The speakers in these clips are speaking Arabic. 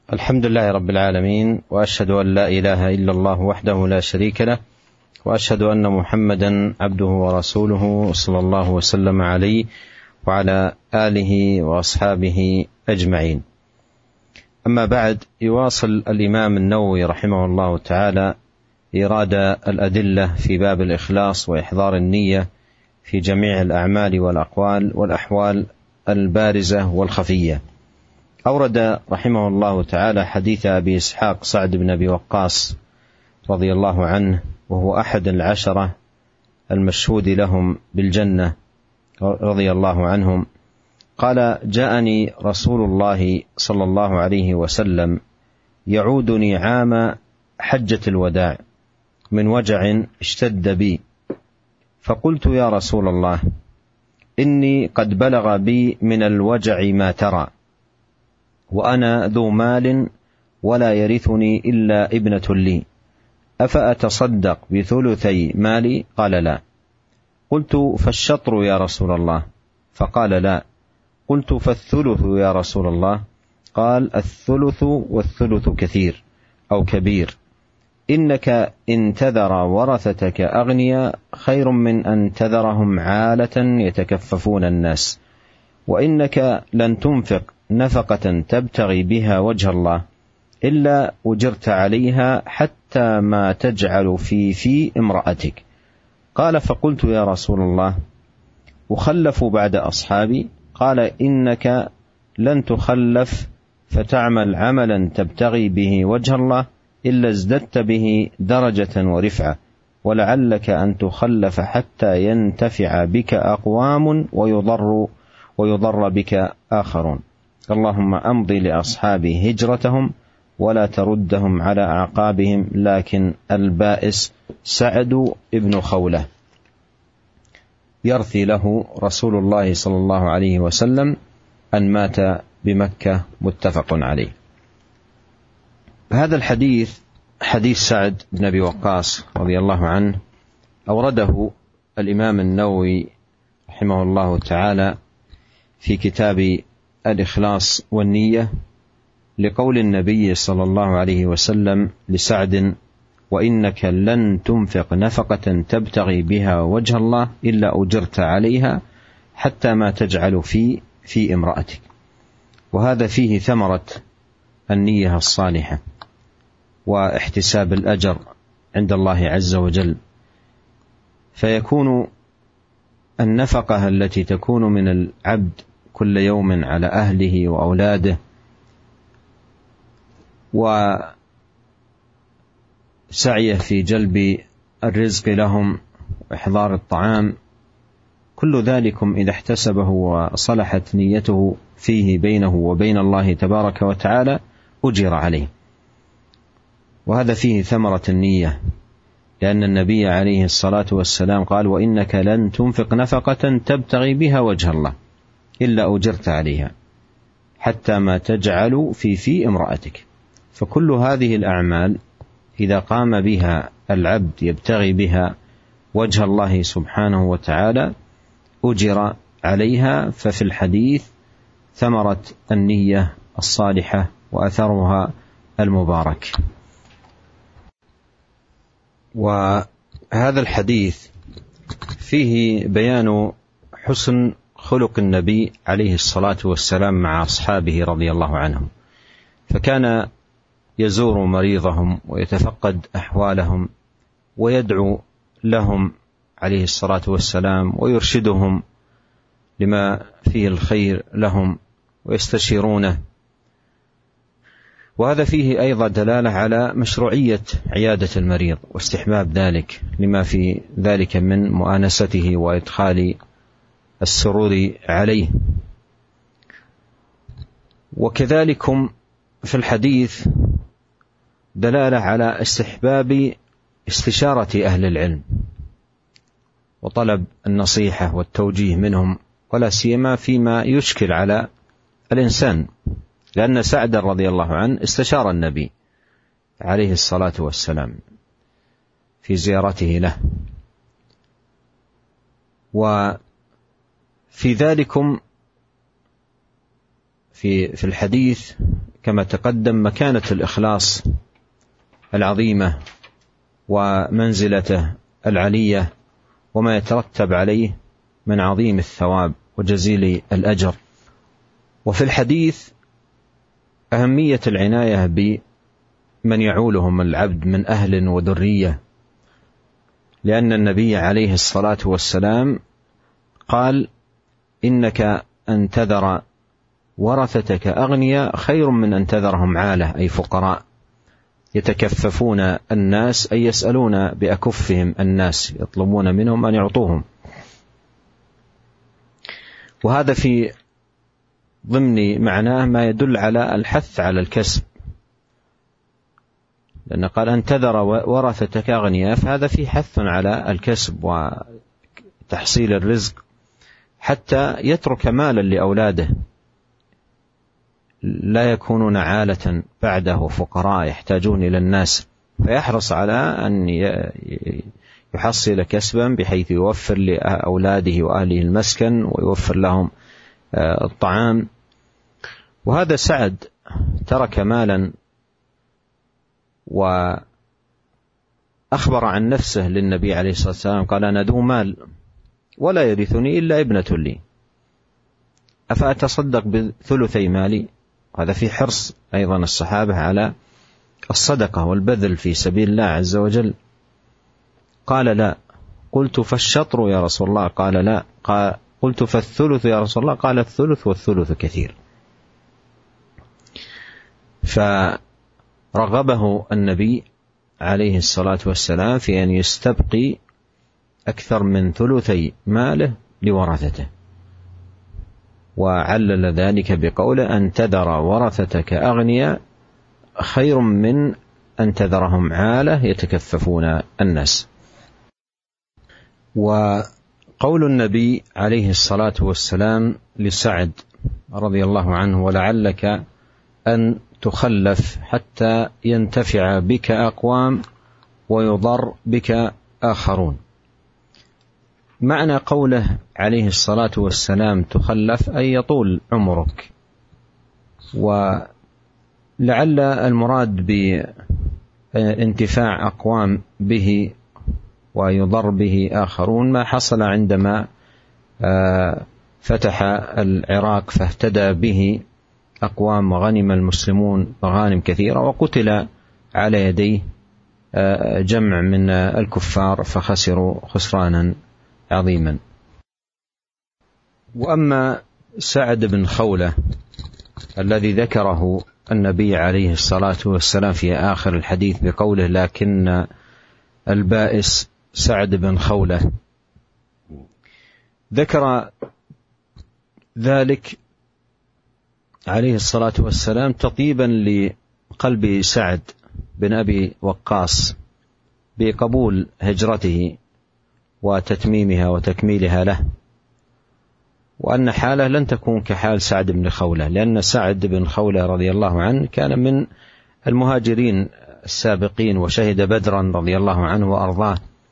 الحمد لله رب العالمين، وأشهد أن لا إله إلا الله وحده لا شريك له، وأشهد أن محمدا عبده ورسوله صلى الله وسلم عليه وعلى آله وأصحابه أجمعين. أما بعد، يواصل الإمام النووي رحمه الله تعالى إيراد الأدلة في باب الإخلاص وإحضار النية في جميع الأعمال والأقوال والأحوال البارزة والخفية. أورد رحمه الله تعالى حديث أبي إسحاق سعد بن أبي وقاص رضي الله عنه، وهو أحد العشرة المشهود لهم بالجنة رضي الله عنهم، قال: جاءني رسول الله صلى الله عليه وسلم يعودني عام حجة الوداع من وجع اشتد بي، فقلت: يا رسول الله، إني قد بلغ بي من الوجع ما ترى، وأنا ذو مال ولا يرثني إلا ابنة لي، أفأتصدق بثلثي مالي؟ قال: لا. قلت: فالشطر يا رسول الله؟ فقال: لا. قلت: فالثلث يا رسول الله؟ قال: الثلث، والثلث كثير أو كبير. إنك إن تذر ورثتك أغنياء خير من أن تذرهم عالة يتكففون الناس، وإنك لن تنفق نفقة تبتغي بها وجه الله إلا أجرت عليها حتى ما تجعل في امرأتك. قال: فقلت: يا رسول الله، أخلف بعد أصحابي؟ قال: إنك لن تخلف فتعمل عملا تبتغي به وجه الله إلا ازددت به درجة ورفعة، ولعلك أن تخلف حتى ينتفع بك أقوام ويضر بك آخرون. اللهم أمضي لأصحابي هجرتهم ولا تردهم على أعقابهم. لكن البائس سعد ابن خولة يرثي له رسول الله صلى الله عليه وسلم أن مات بمكة، متفق عليه. هذا الحديث حديث سعد بن أبي وقاص رضي الله عنه أورده الإمام النووي رحمه الله تعالى في كتاب الإخلاص والنية، لقول النبي صلى الله عليه وسلم لسعد: وإنك لن تنفق نفقة تبتغي بها وجه الله إلا أجرت عليها حتى ما تجعل في امرأتك. وهذا فيه ثمرة النية الصالحة واحتساب الأجر عند الله عز وجل، فيكون النفقة التي تكون من العبد كل يوم على أهله وأولاده وسعيه في جلب الرزق لهم وإحضار الطعام، كل ذلكم إذا احتسبه وصلحت نيته فيه بينه وبين الله تبارك وتعالى أجر عليه. وهذا فيه ثمرة النية، لأن النبي عليه الصلاة والسلام قال: وإنك لن تنفق نفقة تبتغي بها وجه الله إلا أجرت عليها حتى ما تجعل في امرأتك. فكل هذه الأعمال إذا قام بها العبد يبتغي بها وجه الله سبحانه وتعالى أجر عليها. ففي الحديث ثمرة النية الصالحة وأثرها المبارك. وهذا الحديث فيه بيان حسن خلق النبي عليه الصلاة والسلام مع أصحابه رضي الله عنهم، فكان يزور مريضهم ويتفقد أحوالهم ويدعو لهم عليه الصلاة والسلام ويرشدهم لما فيه الخير لهم ويستشيرونه. وهذا فيه أيضا دلالة على مشروعية عيادة المريض واستحباب ذلك لما في ذلك من مؤانسته وإدخال السرور عليه. وكذلكم في الحديث دلالة على استحباب استشارة أهل العلم وطلب النصيحة والتوجيه منهم، ولا سيما فيما يشكل على الإنسان، لأن سعد رضي الله عنه استشار النبي عليه الصلاة والسلام في زيارته له. وفي ذلكم في الحديث كما تقدم مكانة الإخلاص العظيمة ومنزلته العلية وما يترتب عليه من عظيم الثواب وجزيل الأجر. وفي الحديث أهمية العناية بمن يعولهم العبد من أهل وذرية، لأن النبي عليه الصلاة والسلام قال: إنك أن تذر ورثتك أغنياء خير من أن تذرهم عالة، أي فقراء يتكففون الناس، أي يسألون بأكفهم الناس، يطلبون منهم أن يعطوهم. وهذا في ضمن معناه ما يدل على الحث على الكسب، لأن قال أن تذر ورثتك أغنياء، فهذا في حث على الكسب وتحصيل الرزق حتى يترك مالا لأولاده لا يكونون عالة بعده فقراء يحتاجون إلى الناس، فيحرص على أن يحصل كسبا بحيث يوفر لأولاده وأهله المسكن ويوفر لهم الطعام. وهذا سعد ترك مالا وأخبر عن نفسه للنبي عليه الصلاة والسلام، قال: أنا ذو مال ولا يرثني إلا ابنة لي، أفأتصدق بثلثي مالي؟ هذا في حرص أيضا الصحابة على الصدقة والبذل في سبيل الله عز وجل. قال: لا. قلت: فالشطر يا رسول الله؟ قال: لا. قلت: فالثلث يا رسول الله؟ قال: الثلث والثلث كثير. فرغبه النبي عليه الصلاة والسلام في أن يستبقي أكثر من ثلثي ماله لورثته، وعلل ذلك بقوله: أن تذر ورثتك أغنياء خير من أن تذرهم عالة يتكففون الناس. وقول النبي عليه الصلاة والسلام لسعد رضي الله عنه: ولعلك أن تخلف حتى ينتفع بك أقوام ويضر بك آخرون. معنى قوله عليه الصلاة والسلام تخلف أي يطول عمرك، ولعل المراد بانتفاع أقوام به ويضر به آخرون ما حصل عندما فتح العراق فاهتدى به أقوام وغنم المسلمون مغانم كثيرة، وقتل على يديه جمع من الكفار فخسروا خسرانا عظيما. وأما سعد بن خولة الذي ذكره النبي عليه الصلاة والسلام في آخر الحديث بقوله: لكن البائس سعد بن خولة، ذكر ذلك عليه الصلاة والسلام تطيبا لقلب سعد بن أبي وقاص بقبول هجرته وتتميمها وتكميلها له، وأن حاله لن تكون كحال سعد بن خولة، لأن سعد بن خولة رضي الله عنه كان من المهاجرين السابقين وشهد بدرا رضي الله عنه وأرضاه،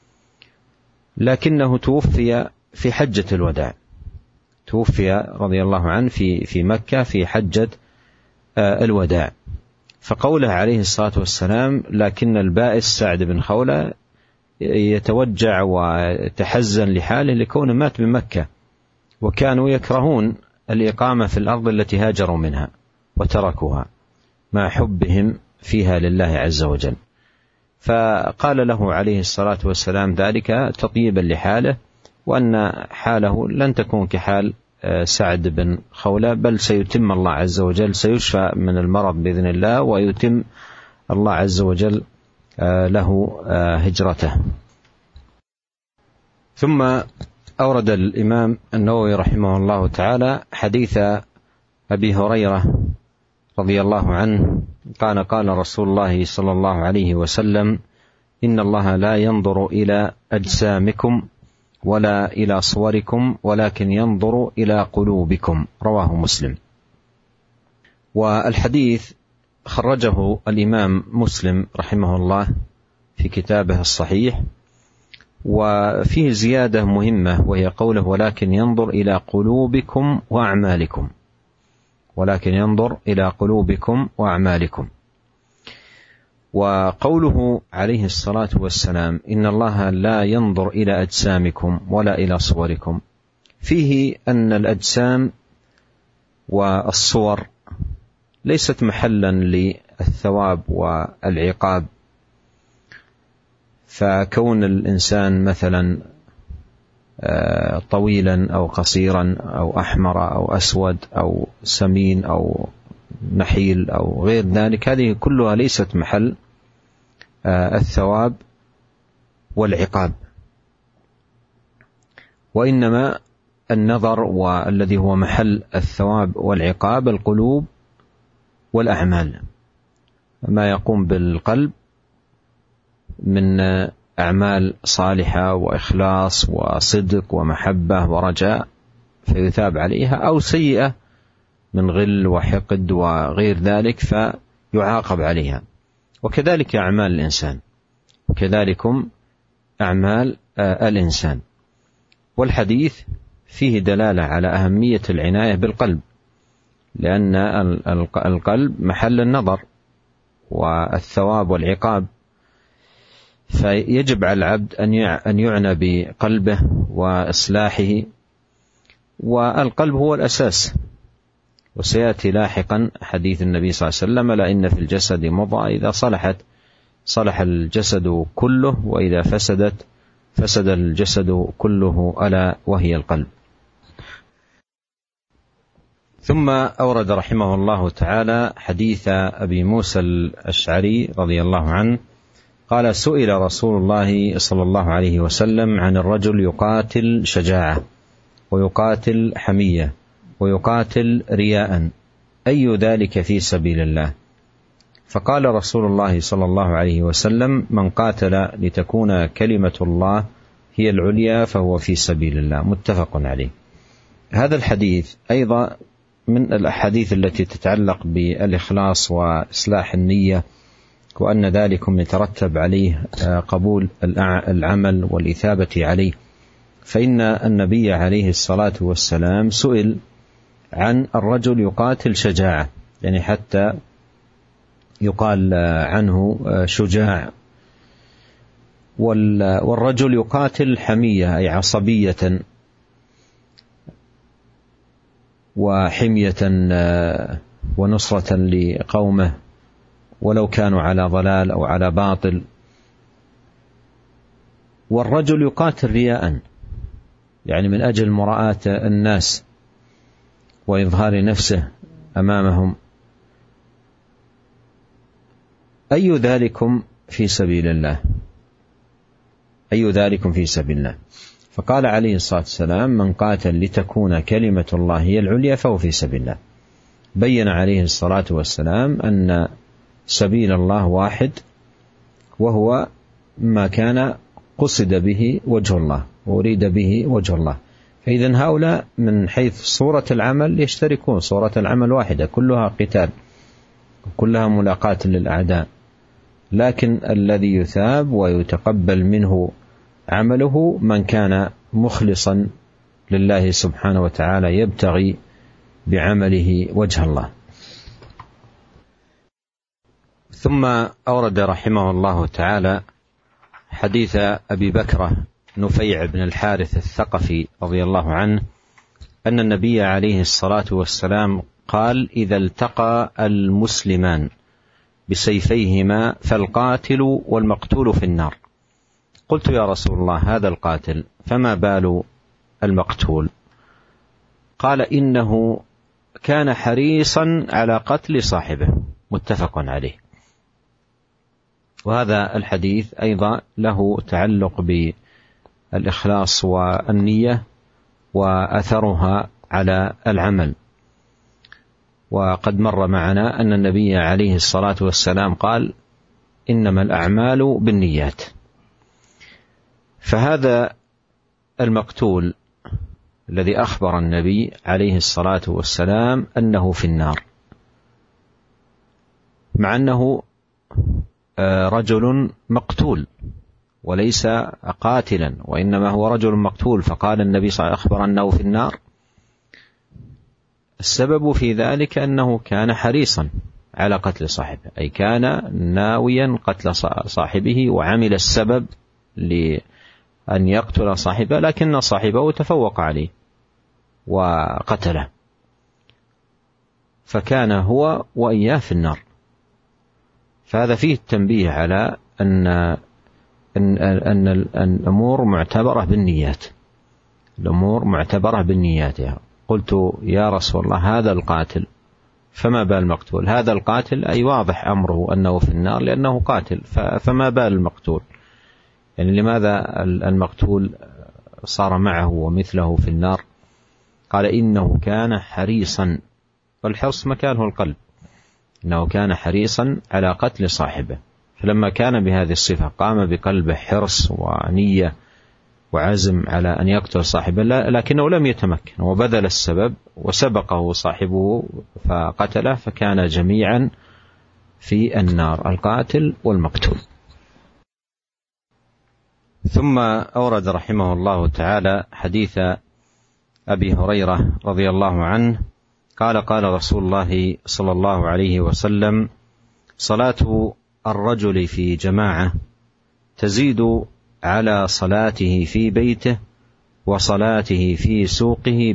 لكنه توفي في حجة الوداع، توفي رضي الله عنه في مكة في حجة الوداع. فقوله عليه الصلاة والسلام لكن البائس سعد بن خولة يتوجع ويتحزن لحاله لكونه مات بمكة، وكانوا يكرهون الإقامة في الأرض التي هاجروا منها وتركوها مع حبهم فيها لله عز وجل. فقال له عليه الصلاة والسلام ذلك تطيبا لحاله، وأن حاله لن تكون كحال سعد بن خولة، بل سيتم الله عز وجل، سيشفى من المرض بإذن الله، ويتم الله عز وجل له هجرته. ثم أورد الإمام النووي رحمه الله تعالى حديث أبي هريرة رضي الله عنه قال: قال رسول الله صلى الله عليه وسلم: إن الله لا ينظر إلى أجسامكم ولا إلى صوركم ولكن ينظر إلى قلوبكم. رواه مسلم. والحديث خرجه الإمام مسلم رحمه الله في كتابه الصحيح، وفيه زيادة مهمة وهي قوله: ولكن ينظر إلى قلوبكم وأعمالكم. ولكن ينظر إلى قلوبكم وأعمالكم. وقوله عليه الصلاة والسلام إن الله لا ينظر إلى أجسامكم ولا إلى صوركم، فيه أن الأجسام والصور ليست محلا للثواب والعقاب. فكون الإنسان مثلا طويلا أو قصيرا أو أحمر أو أسود أو سمين أو نحيل أو غير ذلك، هذه كلها ليست محل الثواب والعقاب، وإنما النظر والذي هو محل الثواب والعقاب القلوب والأعمال، ما يقوم بالقلب من أعمال صالحة وإخلاص وصدق ومحبة ورجاء فيثاب عليها، أو سيئة من غل وحقد وغير ذلك فيعاقب عليها. وكذلك أعمال الإنسان، وكذلكم أعمال الإنسان. والحديث فيه دلالة على أهمية العناية بالقلب، لأن القلب محل النظر والثواب والعقاب، فيجب على العبد أن يعنى بقلبه وإصلاحه، والقلب هو الأساس. وسيأتي لاحقا حديث النبي صلى الله عليه وسلم لا إن في الجسد مضغة إذا صلحت صلح الجسد كله وإذا فسدت فسد الجسد كله ألا وهي القلب. ثم أورد رحمه الله تعالى حديث أبي موسى الأشعري رضي الله عنه قال سئل رسول الله صلى الله عليه وسلم عن الرجل يقاتل شجاعة ويقاتل حمية ويقاتل رياء، أي ذلك في سبيل الله؟ فقال رسول الله صلى الله عليه وسلم من قاتل لتكون كلمة الله هي العليا فهو في سبيل الله، متفق عليه. هذا الحديث أيضا من الأحاديث التي تتعلق بالإخلاص وإصلاح النية، وأن ذلكم يترتب عليه قبول العمل والإثابة عليه. فإن النبي عليه الصلاة والسلام سئل عن الرجل يقاتل شجاعة، يعني حتى يقال عنه شجاع، والرجل يقاتل حمية أي عصبية وحمية ونصرة لقومه ولو كانوا على ضلال أو على باطل. والرجل يقاتل رياء، يعني من أجل مراءة الناس وإظهار نفسه أمامهم، أي ذلكم في سبيل الله؟ أي ذلكم في سبيل الله؟ فقال عليه الصلاة والسلام من قاتل لتكون كلمة الله هي العليا فهو في سبيل الله. بين عليه الصلاة والسلام أن سبيل الله واحد، وهو ما كان قصد به وجه الله وأريد به وجه الله. فإذن هؤلاء من حيث صورة العمل يشتركون، صورة العمل واحدة كلها قتال وكلها ملاقاة للأعداء، لكن الذي يثاب ويتقبل منه عمله من كان مخلصا لله سبحانه وتعالى يبتغي بعمله وجه الله. ثم أورد رحمه الله تعالى حديث أبي بكرة نفيع بن الحارث الثقفي رضي الله عنه أن النبي عليه الصلاة والسلام قال إذا التقى المسلمان بسيفيهما فالقاتل والمقتول في النار. قلت يا رسول الله هذا القاتل فما بال المقتول؟ قال إنه كان حريصا على قتل صاحبه، متفق عليه. وهذا الحديث أيضا له تعلق بالإخلاص والنية وأثرها على العمل. وقد مر معنا أن النبي عليه الصلاة والسلام قال إنما الأعمال بالنيات. فهذا المقتول الذي أخبر النبي عليه الصلاة والسلام أنه في النار، مع أنه رجل مقتول وليس قاتلا، وإنما هو رجل مقتول، فقال النبي صلى الله عليه وسلم أخبر أنه في النار. السبب في ذلك أنه كان حريصا على قتل صاحبه، أي كان ناويا قتل صاحبه وعمل السبب لأن يقتل صاحبه، لكن صاحبه تفوق عليه وقتله، فكان هو وإياه في النار. فهذا فيه التنبيه على أن الأمور معتبرة بالنيات، الأمور معتبرة بالنيات. قلت يا رسول الله هذا القاتل فما بال المقتول؟ هذا القاتل أي واضح أمره أنه في النار لأنه قاتل، فما بال المقتول؟ يعني لماذا المقتول صار معه ومثله في النار؟ قال إنه كان حريصا، والحرص مكانه القلب، إنه كان حريصا على قتل صاحبه، فلما كان بهذه الصفة قام بقلبه حرص ونية وعزم على أن يقتل صاحبه، لكنه لم يتمكن وبذل السبب وسبقه صاحبه فقتله، فكان جميعا في النار، القاتل والمقتول. ثم أورد رحمه الله تعالى حديث أبي هريرة رضي الله عنه قال قال رسول الله صلى الله عليه وسلم: صلاة الرجل في جماعة تزيد على صلاته في بيته وصلاته في سوقه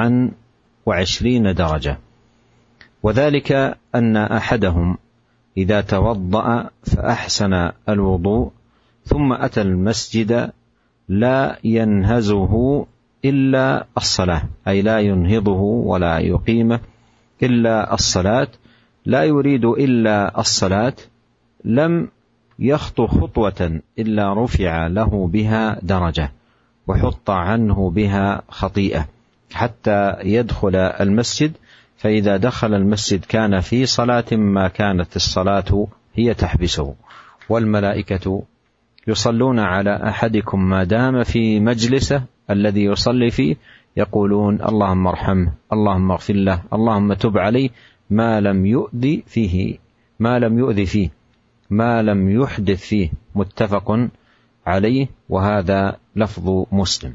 27 درجة، وذلك أن أحدهم إذا توضأ فأحسن الوضوء ثم أتى المسجد لا ينهزه إلا الصلاة، أي لا ينهضه ولا يقيمه إلا الصلاة، لا يريد إلا الصلاة، لم يخطو خطوة إلا رفع له بها درجة وحط عنه بها خطيئة حتى يدخل المسجد، فإذا دخل المسجد كان في صلاة ما كانت الصلاة هي تحبسه، والملائكة يصلون على أحدكم ما دام في مجلسه الذي يصلي فيه، يقولون اللهم ارحمه، اللهم اغفر له، اللهم تب عليه، ما لم يؤذي فيه، ما لم يحدث فيه. متفق عليه، وهذا لفظ مسلم.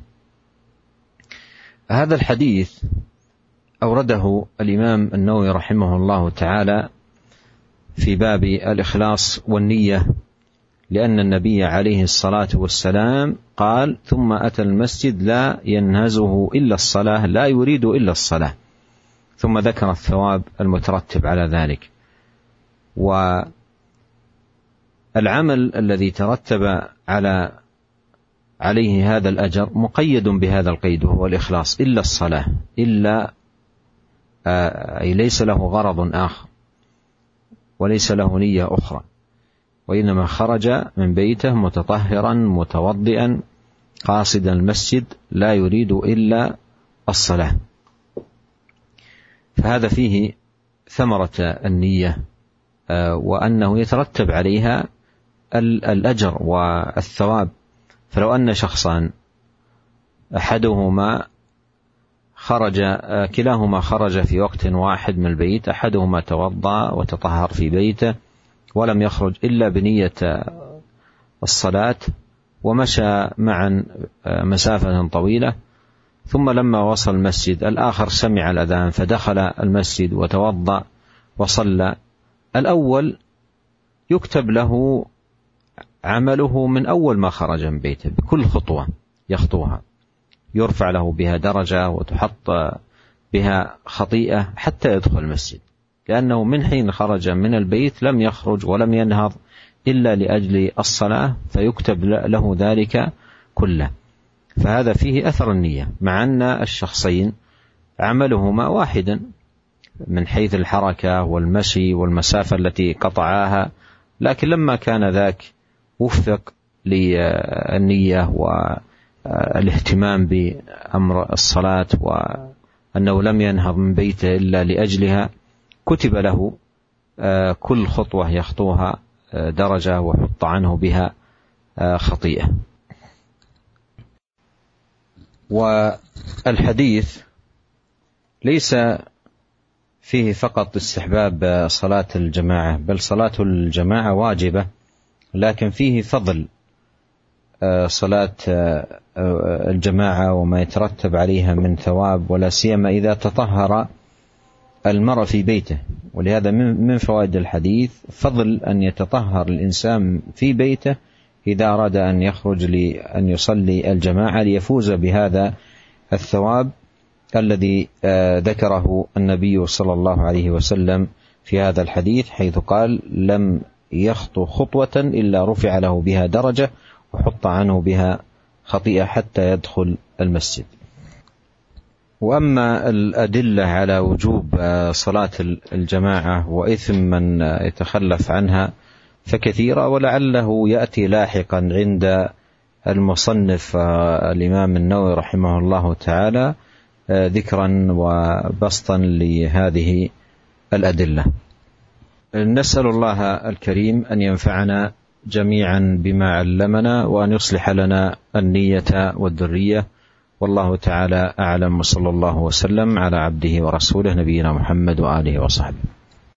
هذا الحديث أورده الإمام النووي رحمه الله تعالى في باب الإخلاص والنية، لأن النبي عليه الصلاة والسلام قال: ثم أتى المسجد لا ينهزه إلا الصلاة، لا يريد إلا الصلاة، ثم ذكر الثواب المترتب على ذلك. والعمل الذي ترتب عليه هذا الأجر مقيد بهذا القيد، وهو الإخلاص، إلا الصلاة، أي ليس له غرض آخر وليس له نية أخرى، وإنما خرج من بيته متطهرا متوضئا قاصدا المسجد لا يريد إلا الصلاة. فهذا فيه ثمرة النية، وأنه يترتب عليها الأجر والثواب. فلو أن شخصان كلاهما خرج في وقت واحد من البيت، أحدهما توضأ وتطهر في بيته ولم يخرج إلا بنية الصلاة ومشى معا مسافة طويلة، ثم لما وصل المسجد الآخر سمع الأذان فدخل المسجد وتوضأ وصلى، الأول يكتب له عمله من أول ما خرج من بيته، بكل خطوة يخطوها يرفع له بها درجة وتحط بها خطيئة حتى يدخل المسجد، لأنه من حين خرج من البيت لم يخرج ولم ينهض إلا لأجل الصلاة، فيكتب له ذلك كله. فهذا فيه أثر النية، مع أن الشخصين عملهما واحدا من حيث الحركة والمشي والمسافة التي قطعاها، لكن لما كان ذاك وفق للنية والاهتمام بأمر الصلاة وأنه لم ينهض من بيته إلا لأجلها، كتب له كل خطوة يخطوها درجة وحط عنه بها خطيئة. والحديث ليس فيه فقط استحباب صلاة الجماعة، بل صلاة الجماعة واجبة، لكن فيه فضل صلاة الجماعة وما يترتب عليها من ثواب، ولا سيما إذا تطهر المرء في بيته. ولهذا من فوائد الحديث فضل أن يتطهر الإنسان في بيته إذا أراد أن يخرج لأن يصلي الجماعة ليفوز بهذا الثواب الذي ذكره النبي صلى الله عليه وسلم في هذا الحديث، حيث قال: لم يخطو خطوة إلا رفع له بها درجة وحط عنه بها خطيئة حتى يدخل المسجد. وأما الأدلة على وجوب صلاة الجماعة وإثم من يتخلف عنها فكثيرة، ولعله يأتي لاحقا عند المصنف الإمام النووي رحمه الله تعالى ذكرا وبسطا لهذه الأدلة. نسأل الله الكريم أن ينفعنا جميعا بما علمنا، وأن يصلح لنا النية والذرية، والله تعالى أعلم، وصلى الله وسلم على عبده ورسوله نبينا محمد وآله وصحبه.